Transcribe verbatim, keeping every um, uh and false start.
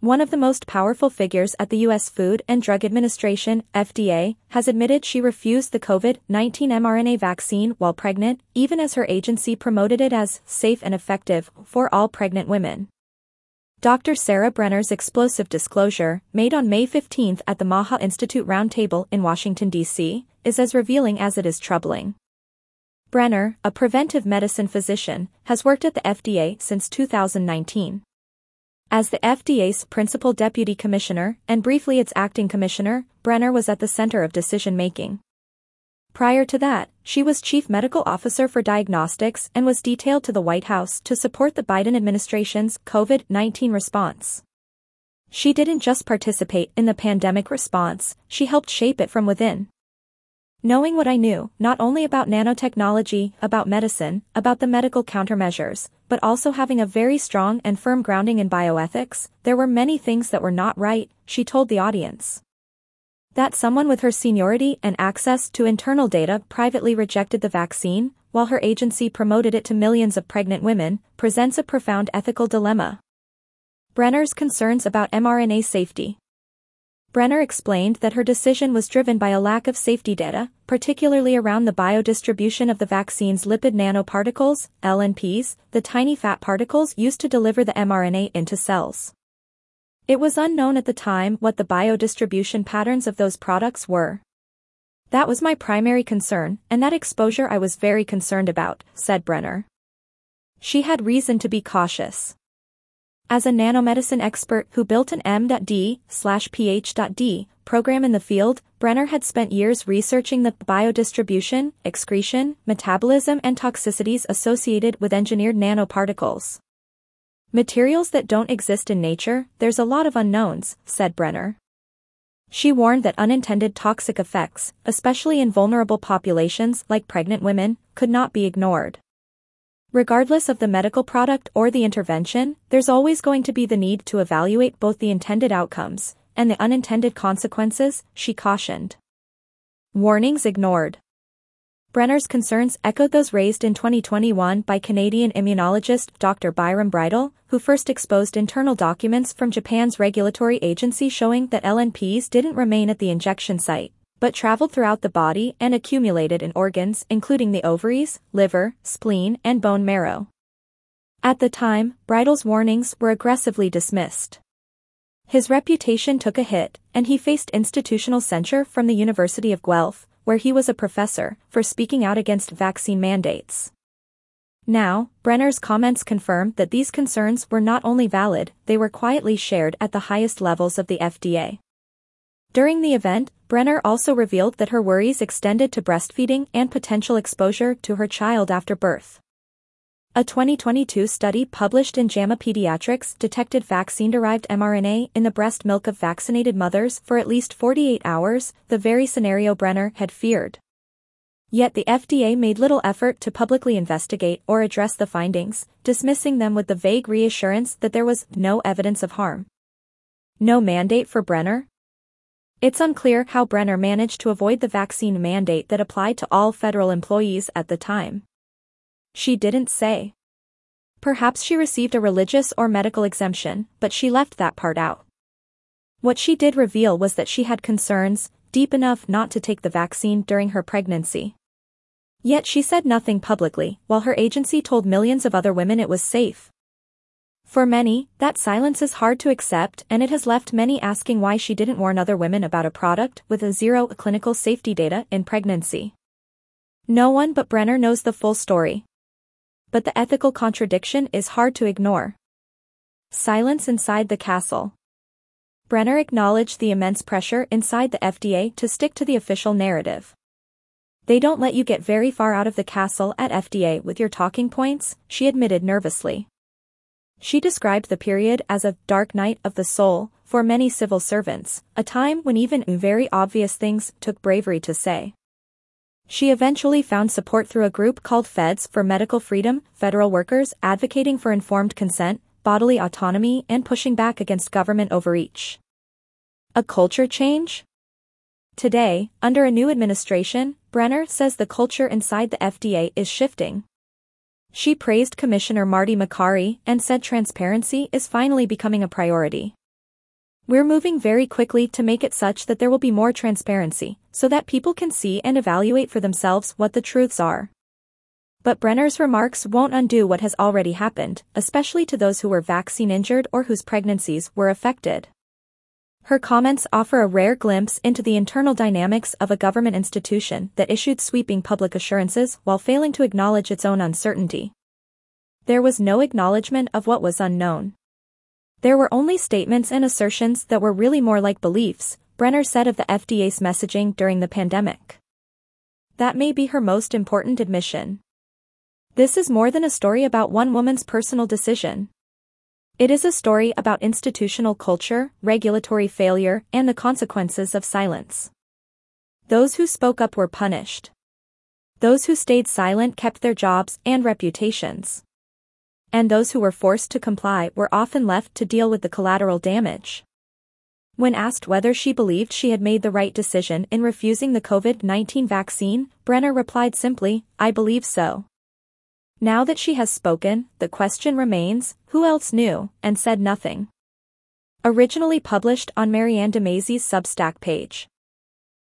One of the most powerful figures at the U S Food and Drug Administration, F D A, has admitted she refused the COVID nineteen mRNA vaccine while pregnant, even as her agency promoted it as safe and effective for all pregnant women. Doctor Sarah Brenner's explosive disclosure, made on May fifteenth at the Maha Institute Roundtable in Washington, D C, is as revealing as it is troubling. Brenner, a preventive medicine physician, has worked at the F D A since two thousand nineteen. As the F D A's principal deputy commissioner, and briefly its acting commissioner, Brenner was at the center of decision-making. Prior to that, she was chief medical officer for diagnostics and was detailed to the White House to support the Biden administration's COVID nineteen response. She didn't just participate in the pandemic response, she helped shape it from within. Knowing what I knew, not only about nanotechnology, about medicine, about the medical countermeasures, but also having a very strong and firm grounding in bioethics, there were many things that were not right, she told the audience. That someone with her seniority and access to internal data privately rejected the vaccine, while her agency promoted it to millions of pregnant women, presents a profound ethical dilemma. Brenner's concerns about mRNA safety. Brenner explained that her decision was driven by a lack of safety data, particularly around the biodistribution of the vaccine's lipid nanoparticles, L N Ps, the tiny fat particles used to deliver the mRNA into cells. It was unknown at the time what the biodistribution patterns of those products were. That was my primary concern, and that exposure I was very concerned about, said Brenner. She had reason to be cautious. As a nanomedicine expert who built an M D slash P H D program in the field, Brenner had spent years researching the biodistribution, excretion, metabolism and toxicities associated with engineered nanoparticles. Materials that don't exist in nature, there's a lot of unknowns, said Brenner. She warned that unintended toxic effects, especially in vulnerable populations like pregnant women, could not be ignored. Regardless of the medical product or the intervention, there's always going to be the need to evaluate both the intended outcomes and the unintended consequences, she cautioned. Warnings ignored. Brenner's concerns echoed those raised in twenty twenty-one by Canadian immunologist Doctor Byram Bridle, who first exposed internal documents from Japan's regulatory agency showing that L N Ps didn't remain at the injection site, but traveled throughout the body and accumulated in organs including the ovaries, liver, spleen, and bone marrow. At the time, Bridle's warnings were aggressively dismissed. His reputation took a hit, and he faced institutional censure from the University of Guelph, where he was a professor, for speaking out against vaccine mandates. Now, Brenner's comments confirm that these concerns were not only valid, they were quietly shared at the highest levels of the F D A. During the event, Brenner also revealed that her worries extended to breastfeeding and potential exposure to her child after birth. A twenty twenty-two study published in JAMA Pediatrics detected vaccine-derived mRNA in the breast milk of vaccinated mothers for at least forty-eight hours, the very scenario Brenner had feared. Yet the F D A made little effort to publicly investigate or address the findings, dismissing them with the vague reassurance that there was no evidence of harm. No mandate for Brenner? It's unclear how Brenner managed to avoid the vaccine mandate that applied to all federal employees at the time. She didn't say. Perhaps she received a religious or medical exemption, but she left that part out. What she did reveal was that she had concerns, deep enough not to take the vaccine during her pregnancy. Yet she said nothing publicly, while her agency told millions of other women it was safe. For many, that silence is hard to accept, and it has left many asking why she didn't warn other women about a product with a zero clinical safety data in pregnancy. No one but Brenner knows the full story. But the ethical contradiction is hard to ignore. Silence inside the castle. Brenner acknowledged the immense pressure inside the F D A to stick to the official narrative. They don't let you get very far out of the castle at F D A with your talking points, she admitted nervously. She described the period as a dark night of the soul for many civil servants, a time when even very obvious things took bravery to say. She eventually found support through a group called Feds for Medical Freedom, federal workers advocating for informed consent, bodily autonomy, and pushing back against government overreach. A culture change? Today, under a new administration, Brenner says the culture inside the F D A is shifting. She praised Commissioner Marty Makary and said transparency is finally becoming a priority. We're moving very quickly to make it such that there will be more transparency, so that people can see and evaluate for themselves what the truths are. But Brenner's remarks won't undo what has already happened, especially to those who were vaccine injured or whose pregnancies were affected. Her comments offer a rare glimpse into the internal dynamics of a government institution that issued sweeping public assurances while failing to acknowledge its own uncertainty. There was no acknowledgement of what was unknown. There were only statements and assertions that were really more like beliefs, Brenner said of the F D A's messaging during the pandemic. That may be her most important admission. This is more than a story about one woman's personal decision. It is a story about institutional culture, regulatory failure, and the consequences of silence. Those who spoke up were punished. Those who stayed silent kept their jobs and reputations. And those who were forced to comply were often left to deal with the collateral damage. When asked whether she believed she had made the right decision in refusing the COVID nineteen vaccine, Brenner replied simply, "I believe so." Now that she has spoken, the question remains, who else knew, and said nothing? Originally published on Marianne DeMazy's Substack page.